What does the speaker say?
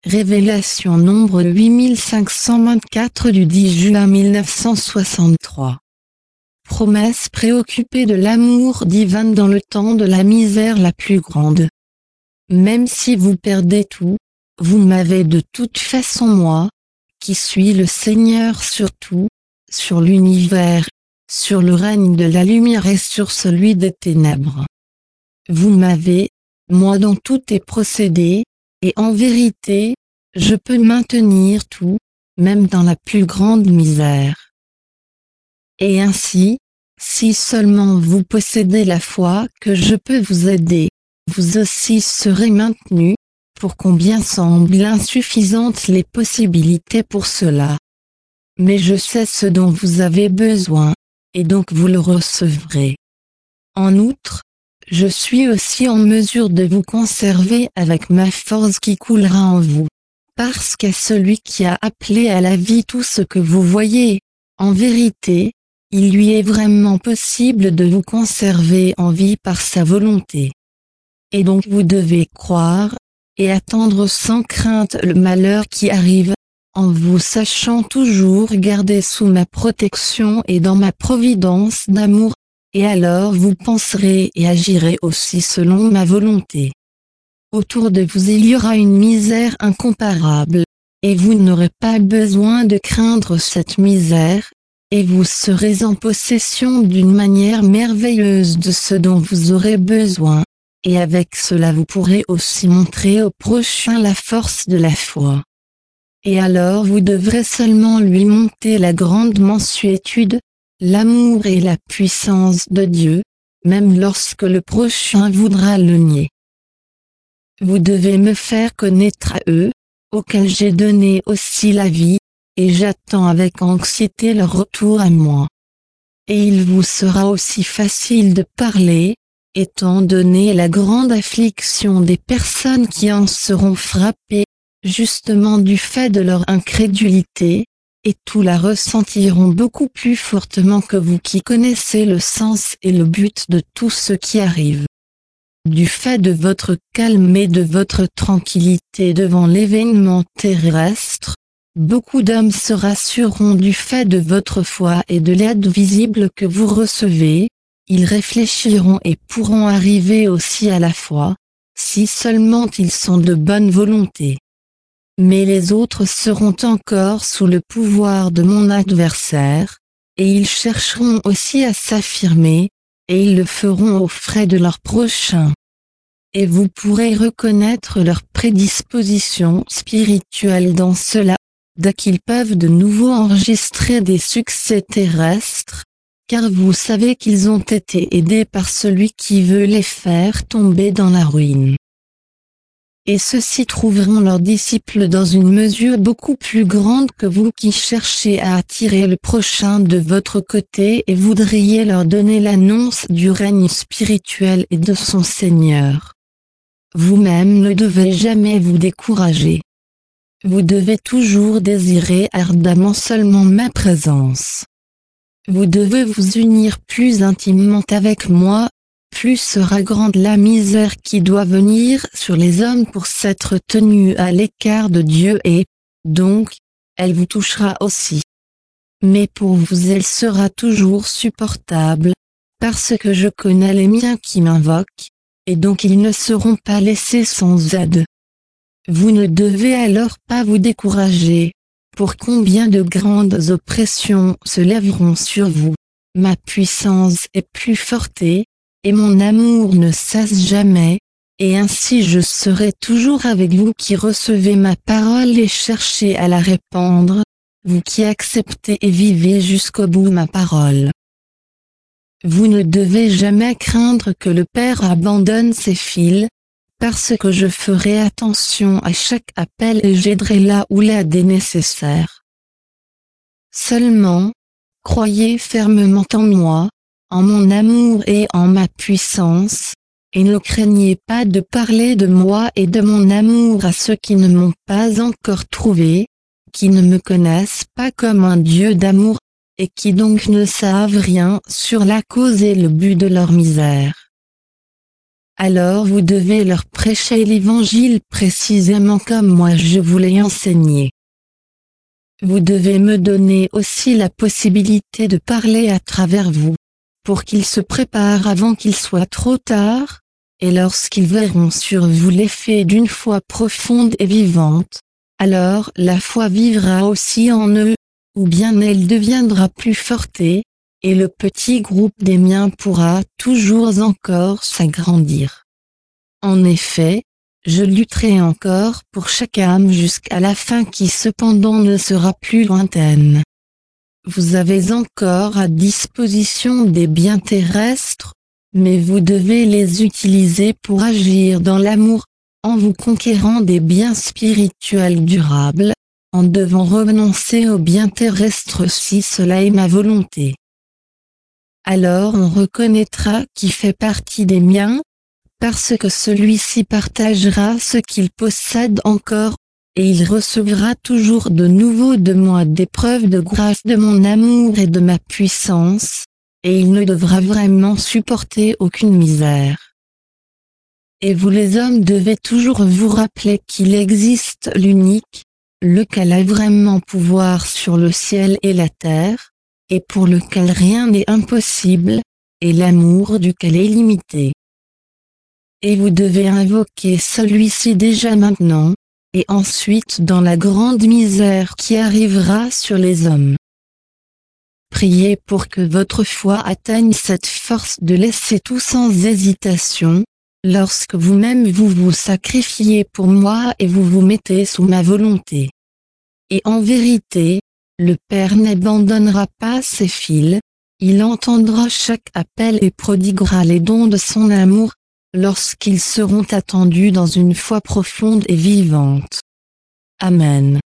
Révélation nombre 8524 du 10 juin 1963. Promesse préoccupée de l'amour divin dans le temps de la misère la plus grande. Même si vous perdez tout, vous m'avez de toute façon moi, qui suis le Seigneur sur tout, sur l'univers, sur le règne de la lumière et sur celui des ténèbres. Vous m'avez, moi dans tous tes procédés, et en vérité, je peux maintenir tout, même dans la plus grande misère. Et ainsi, si seulement vous possédez la foi que je peux vous aider, vous aussi serez maintenus, pour combien semblent insuffisantes les possibilités pour cela. Mais je sais ce dont vous avez besoin, et donc vous le recevrez. En outre, je suis aussi en mesure de vous conserver avec ma force qui coulera en vous. Parce qu'à celui qui a appelé à la vie tout ce que vous voyez, en vérité, il lui est vraiment possible de vous conserver en vie par sa volonté. Et donc vous devez croire, et attendre sans crainte le malheur qui arrive, en vous sachant toujours garder sous ma protection et dans ma providence d'amour, et alors vous penserez et agirez aussi selon ma volonté. Autour de vous il y aura une misère incomparable, et vous n'aurez pas besoin de craindre cette misère, et vous serez en possession d'une manière merveilleuse de ce dont vous aurez besoin, et avec cela vous pourrez aussi montrer au prochain la force de la foi. Et alors vous devrez seulement lui monter la grande mansuétude, l'amour et la puissance de Dieu, même lorsque le prochain voudra le nier. Vous devez me faire connaître à eux, auxquels j'ai donné aussi la vie, et j'attends avec anxiété leur retour à moi. Et il vous sera aussi facile de parler, étant donné la grande affliction des personnes qui en seront frappées, justement du fait de leur incrédulité, et tous la ressentiront beaucoup plus fortement que vous qui connaissez le sens et le but de tout ce qui arrive. Du fait de votre calme et de votre tranquillité devant l'événement terrestre, beaucoup d'hommes se rassureront du fait de votre foi et de l'aide visible que vous recevez, ils réfléchiront et pourront arriver aussi à la foi, si seulement ils sont de bonne volonté. Mais les autres seront encore sous le pouvoir de mon adversaire, et ils chercheront aussi à s'affirmer, et ils le feront aux frais de leur prochain. Et vous pourrez reconnaître leur prédisposition spirituelle dans cela, dès qu'ils peuvent de nouveau enregistrer des succès terrestres, car vous savez qu'ils ont été aidés par celui qui veut les faire tomber dans la ruine. Et ceux-ci trouveront leurs disciples dans une mesure beaucoup plus grande que vous qui cherchez à attirer le prochain de votre côté et voudriez leur donner l'annonce du règne spirituel et de son Seigneur. Vous-même ne devez jamais vous décourager. Vous devez toujours désirer ardemment seulement ma présence. Vous devez vous unir plus intimement avec moi, plus sera grande la misère qui doit venir sur les hommes pour s'être tenus à l'écart de Dieu et, donc, elle vous touchera aussi. Mais pour vous elle sera toujours supportable, parce que je connais les miens qui m'invoquent, et donc ils ne seront pas laissés sans aide. Vous ne devez alors pas vous décourager, pour combien de grandes oppressions se lèveront sur vous, ma puissance est plus forte et mon amour ne cesse jamais, et ainsi je serai toujours avec vous qui recevez ma parole et cherchez à la répandre, vous qui acceptez et vivez jusqu'au bout ma parole. Vous ne devez jamais craindre que le Père abandonne ses fils, parce que je ferai attention à chaque appel et j'aiderai là où l'aide est nécessaire. Seulement, croyez fermement en moi, en mon amour et en ma puissance, et ne craignez pas de parler de moi et de mon amour à ceux qui ne m'ont pas encore trouvé, qui ne me connaissent pas comme un Dieu d'amour, et qui donc ne savent rien sur la cause et le but de leur misère. alors vous devez leur prêcher l'Évangile précisément comme moi je vous l'ai enseigné. Vous devez me donner aussi la possibilité de parler à travers vous, pour qu'ils se préparent avant qu'il soit trop tard, et lorsqu'ils verront sur vous l'effet d'une foi profonde et vivante, alors la foi vivra aussi en eux, ou bien elle deviendra plus forte, et le petit groupe des miens pourra toujours encore s'agrandir. En effet, je lutterai encore pour chaque âme jusqu'à la fin qui cependant ne sera plus lointaine. Vous avez encore à disposition des biens terrestres, mais vous devez les utiliser pour agir dans l'amour, en vous conquérant des biens spirituels durables, en devant renoncer aux biens terrestres si cela est ma volonté. Alors on reconnaîtra qui fait partie des miens, parce que celui-ci partagera ce qu'il possède encore, et il recevra toujours de nouveau de moi des preuves de grâce de mon amour et de ma puissance, et il ne devra vraiment supporter aucune misère. Et vous les hommes devez toujours vous rappeler qu'il existe l'unique, lequel a vraiment pouvoir sur le ciel et la terre, et pour lequel rien n'est impossible, et l'amour duquel est limité. Et vous devez invoquer celui-ci déjà maintenant, et ensuite dans la grande misère qui arrivera sur les hommes. Priez pour que votre foi atteigne cette force de laisser tout sans hésitation, lorsque vous-même vous vous sacrifiez pour moi et vous vous mettez sous ma volonté. Et en vérité, le Père n'abandonnera pas ses fils, il entendra chaque appel et prodiguera les dons de son amour, lorsqu'ils seront attendus dans une foi profonde et vivante. Amen.